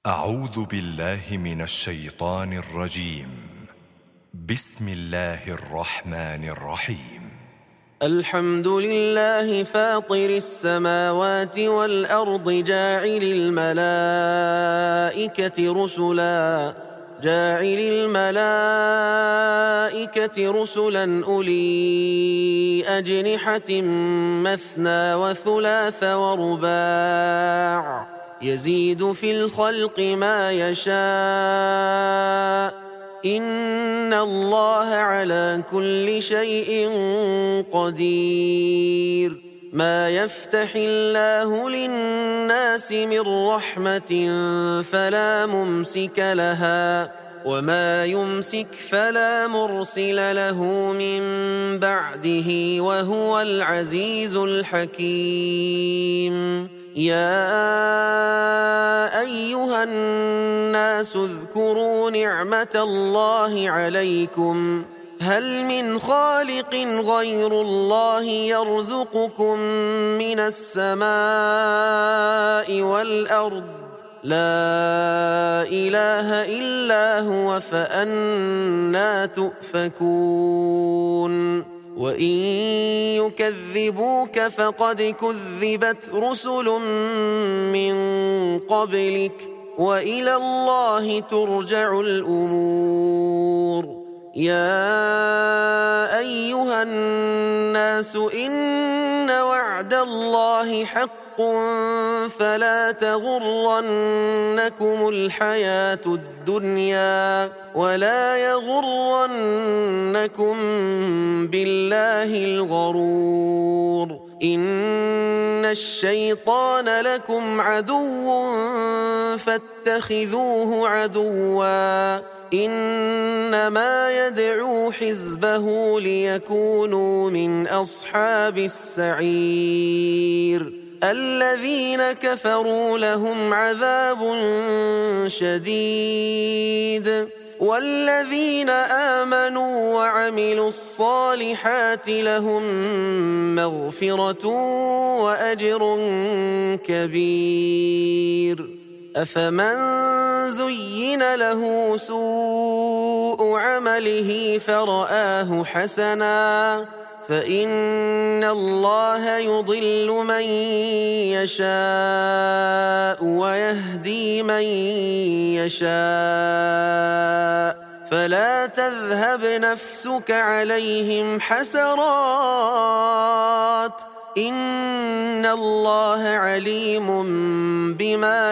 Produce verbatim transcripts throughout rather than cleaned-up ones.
أعوذ بالله من الشيطان الرجيم. بسم الله الرحمن الرحيم. الحمد لله فاطر السماوات والأرض جاعل الملائكة رسلا جاعل الملائكة رسلا أولي أجنحة مثنى وثلاث ورباع يزيد في الخلق ما يشاء إن الله على كل شيء قدير. ما يفتح الله للناس من رحمة فلا ممسك لها وما يمسك فلا مرسل له من بعده وهو العزيز الحكيم. يا أيها الناس اذكروا نعمة الله عليكم هل من خالق غير الله يرزقكم من السماء والأرض لا إله إلا هو فأنى تؤفكون. وإن يكذبوك فقد كذبت رسل من قبلك وإلى الله ترجع الأمور. يا أيها الناس إن وعد الله حق فلا تغرنكم الحياة الدنيا ولا يغرنكم بالله الغرور. إن الشيطان لكم عدو فاتخذوه عدوا إنما يدعو حزبه ليكونوا من أصحاب السعير. الذين كفروا لهم عذاب شديد والذين آمنوا وعملوا الصالحات لهم مغفرة وأجر كبير. أفمن زين له سوء عمله فرآه حسنا فإن الله يضل من يشاء ويهدي من يشاء فلا تذهب نفسك عليهم حسرات إن الله عليم بما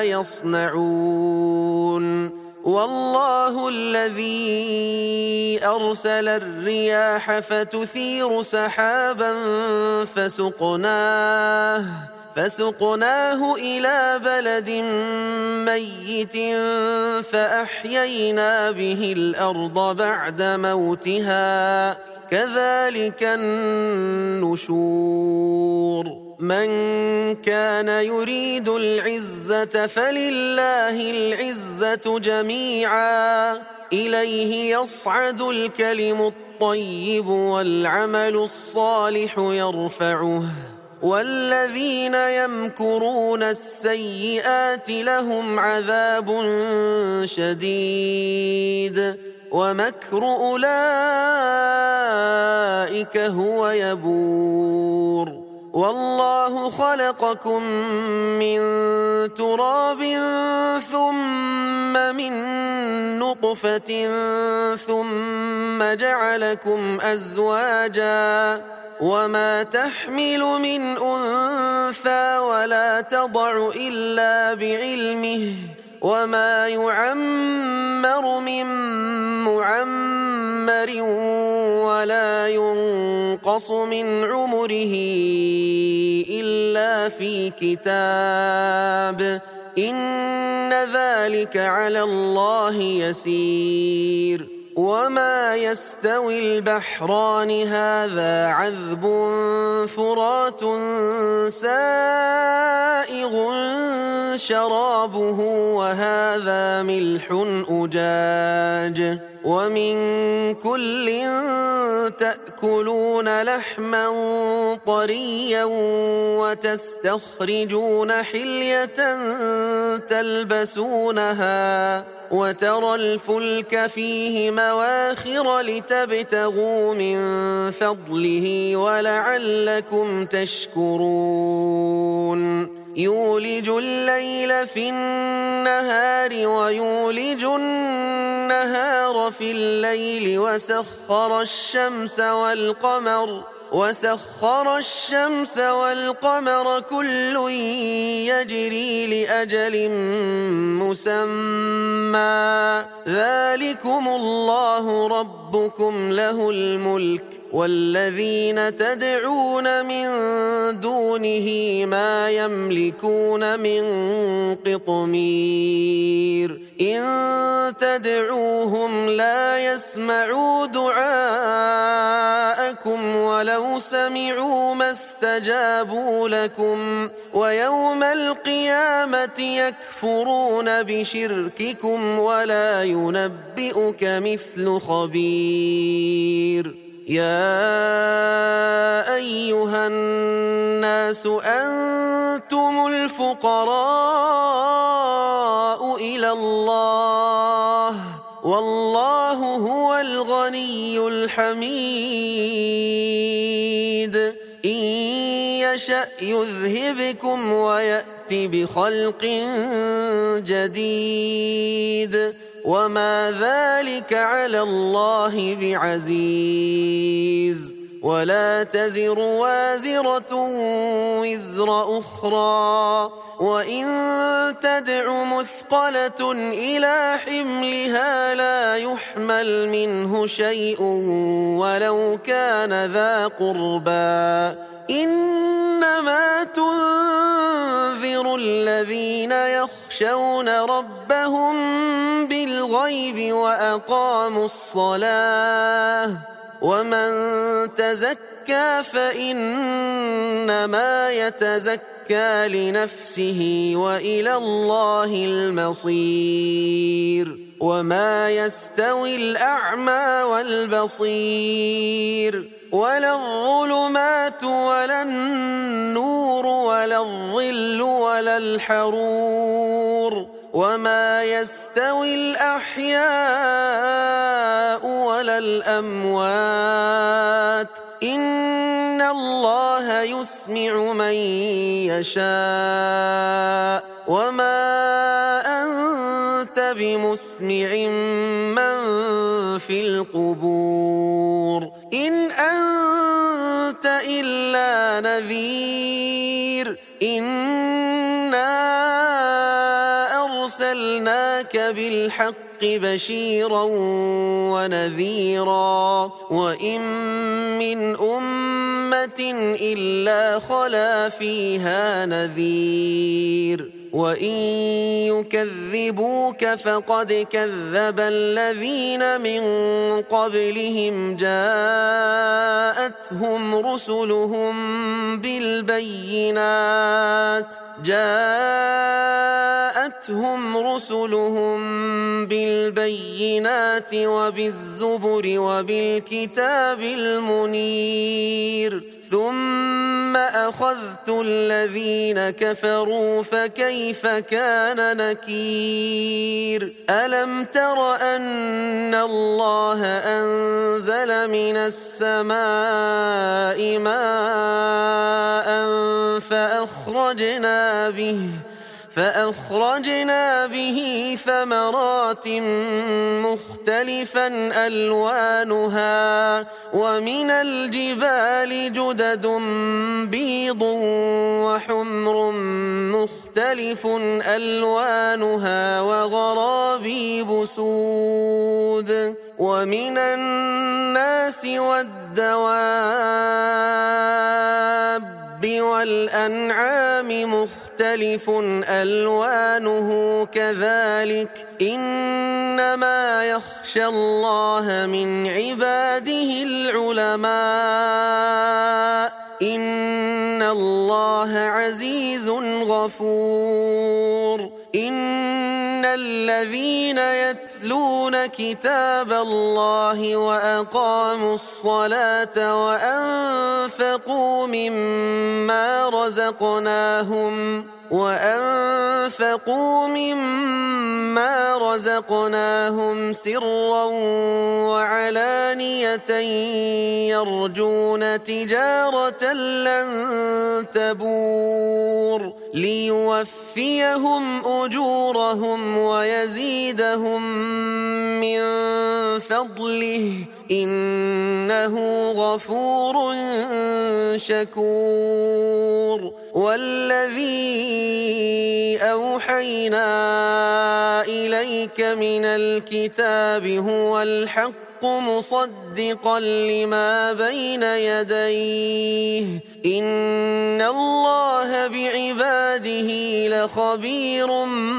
يصنعون. والله الذي أرسل الرياح فتثير سحابا فسقناه فسقناه إلى بلد ميت فأحيينا به الأرض بعد موتها كذلك النشور. من كان يريد العزة فلله العزة جميعا إليه يصعد الكلم الطيب والعمل الصالح يرفعه والذين يمكرون السيئات لهم عذاب شديد ومكر أولئك هو يبور. والله خلقكم من تراب ثم من نطفة ثم جعلكم أزواجا وما تحمل من أنثى ولا تضع إلا بعلمه وما يعمر من معمر ولا ينقص من عمره إلا في كتاب إن ذلك على الله يسير. وما يستوي البحران هذا عذب فرات سائغ شرابه وهذا ملح أجاج ومن كل تأكلون لحما طريا وتستخرجون حلية تلبسونها وترى الفلك فيه مواخر لتبتغوا من فضله ولعلكم تشكرون يولج الليل في النهار ويولج النهار في الليل وسخر الشمس والقمر وسخر الشمس والقمر كل يجري لأجل مسمى ذلكم الله ربكم له الملك والذين تدعون من دونه ما يملكون من قطمير إن تدعوهم لا يسمعوا دعاءكم ولو سمعوا ما استجابوا لكم ويوم القيامة يكفرون بشرككم ولا ينبئك مثل خبير يا أيها الناس أنتم الفقراء إلى الله والله هو الغني الحميد إن يشأ يذهبكم ويأت بخلق جديد وما ذلك على الله بعزيز ولا تزر وازرة وزر أخرى وإن تدع مثقلة إلى حملها لا يحمل منه شيء ولو كان ذا قربى إنما تنذر الذين يخشون ربهم بالغيب وأقاموا الصلاة ومن تزكى فإنما يتزكى لنفسه وإلى الله المصير وما يستوي الأعمى والبصير ولا الظلمات ولا النور ولا الظل ولا الحرور وما يستوي الأحياء ولا الأموات إن الله يسمع من يشاء وما أنت بمسمع من في القبور إن أنت إلا نذير إنا أرسلناك بالحق بشيرا ونذيرا وإن من أمة إلا خلا فيها نذير وإن يكذبوك فقد كذب الذين من قبلهم جاءتهم رسلهم بالبينات جاءتهم رسلهم بالبينات وبالزبر وبالكتاب المنير ثم أخذت الذين كفروا فكيف كان نكير ألم تر أن الله أنزل من السماء ماء فأخرجنا به فأخرجنا به ثمرات مختلفا ألوانها ومن الجبال جدد بيض وحمر مختلف ألوانها وغرابيب سود ومن الناس والدواب والأنعام مختلف ألوانه كذلك إنما يخشى الله من عباده العلماء إن الله عزيز غفور إن الذين يتلون كتاب الله وأقاموا الصلاة وأنفقوا مما رزقناهم وأنفقوا مما رزقناهم سرا وعلانية يرجون تجارة لن تبور ليوفيهم أجورهم ويزيدهم من فضله إنه غفور شكور. والذي أوحينا إليك من الكتاب هو الحق مصدقا لما بين يديه إن الله بعباده لخبير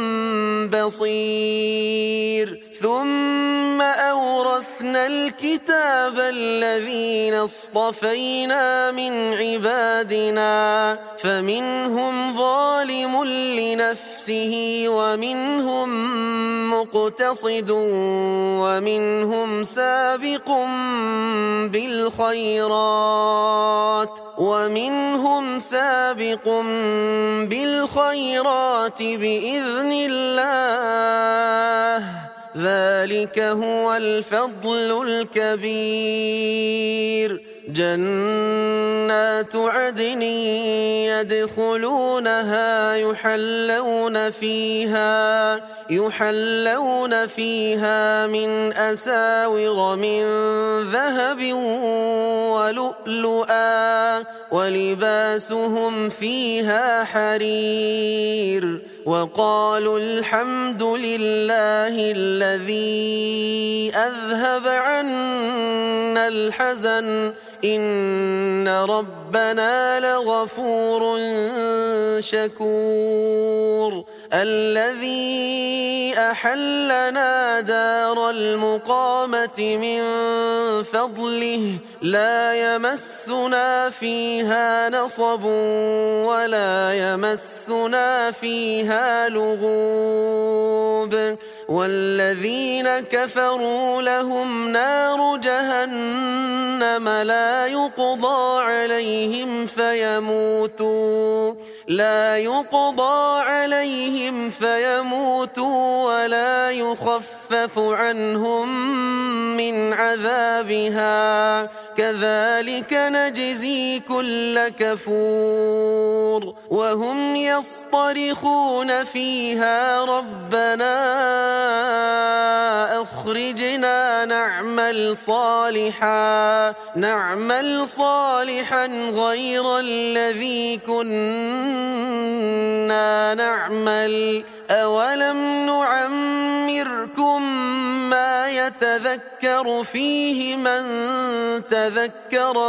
بصير. ثم أورثنا الكتاب الذين اصطفينا من عبادنا فمنهم ظالم لنفسه ومنهم مقتصد ومنهم سابق بالخيرات ومنهم سابق بالخيرات بإذن الله ذلك هو الفضل الكبير. جنات عدن يدخلونها يحلون فيها يحلون فيها من أساور من ذهب ولؤلؤا ولباسهم فيها حرير. وقالوا الحمد لله الذي أذهب عنا الحزن إن ربنا لغفور شكور. الذي أحلنا دار المقامة من فضله لا يمسنا فيها نصب ولا يمسنا فيها لغوب. والذين كفروا لهم نار جهنم لا يقضى عليهم فيموتوا لا يقضى عليهم فيموتوا ولا يخفف عنهم من عذابها كذلك نجزي كل كفور. وهم يصطرخون فيها ربنا أخرجنا نعمل صالحا نعمل صالحا غير الذي كنا نعمل أولم نعمركم ما يتذكر فيه من تذكر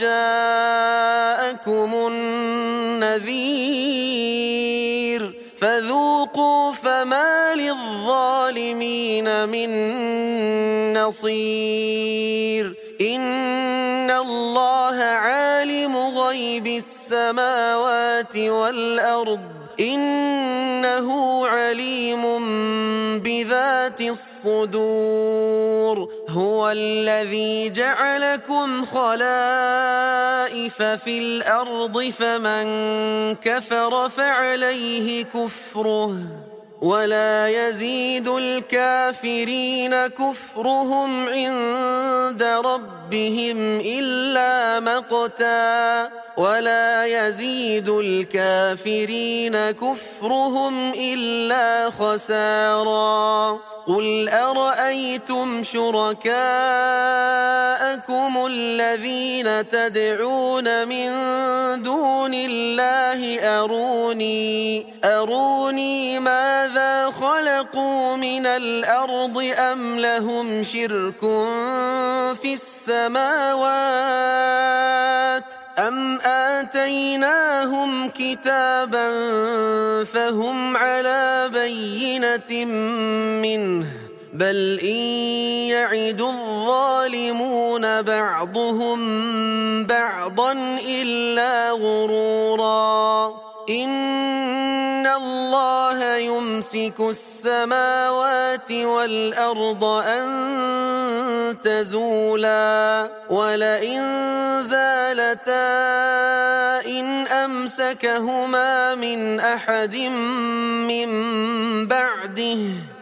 وجاءكم النذير فذوقوا فما للظالمين من نصير. إن الله عالم غيب السماوات والأرض إنه عليم بذات الصدور. هو الذي جعلكم خلائف في الأرض فمن كفر فعليه كفره ولا يزيد الكافرين كفرهم عند ربهم إلا مقتا ولا يزيد الكافرين كفرهم إلا خسارا. قل أرأيتم شركاءكم الذين تدعون من دون الله أروني أروني ماذا خلقوا من الأرض أم لهم شرك في السماوات أم آتيناهم كتابا فهم على بينة منه بل إن يعد الظالمون بعضهم بعضا إلا غرورا. إن الله يمسك يمسك السماوات والأرض أن تزولا ولئن زالتا إن أمسكهما من أحد من بعده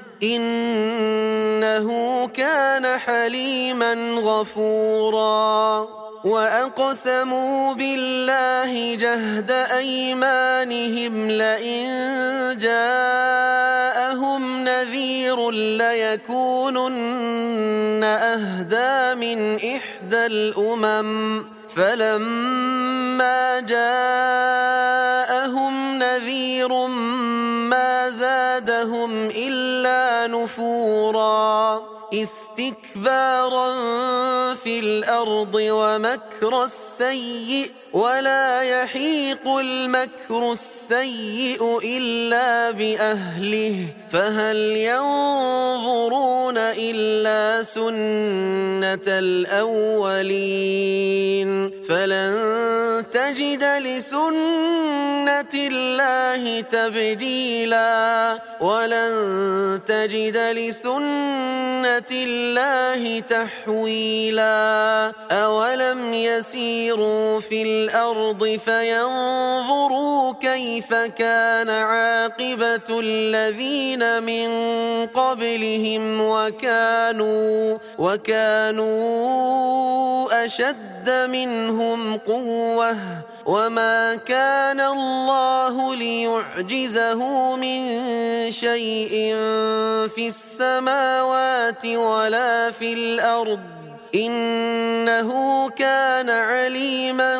إنه كان حليما غفورا وأقسموا بالله جهد أيمانهم لئن جاءهم نذير ليكونن أهدى من إحدى الأمم فلما جاءهم نذير ما زادهم إلا نفورا استكبارا في الأرض ومكر السيء ولا يحيق المكر السيء إلا بأهله فهل ينظرون إلا سنة الأولين فلن تجد لسنة الله تبديلا ولن تجد لسنة الله تحويلا أولم يسيروا في الأرض فينظروا كيف كان عاقبة الذين من قبلهم وكانوا وكانوا أشد منهم قوة وما كان الله ليعجزه من شيء في السماوات ولا في الأرض إنه كان عليما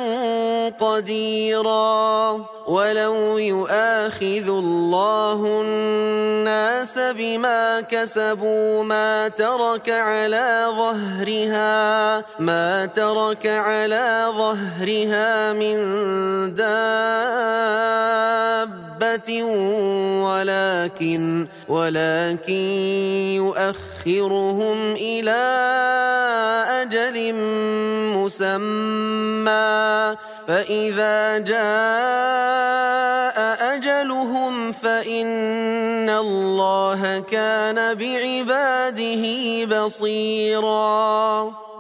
قديرا ولو يؤاخذ الله الناس بما كسبوا ما ترك على ظهرها ما ترك على ظهرها من دابة ولكن ولكن يؤخرهم إلى أجل مسمى فإذا جاء أجلهم فإن الله كان بعباده بصيراً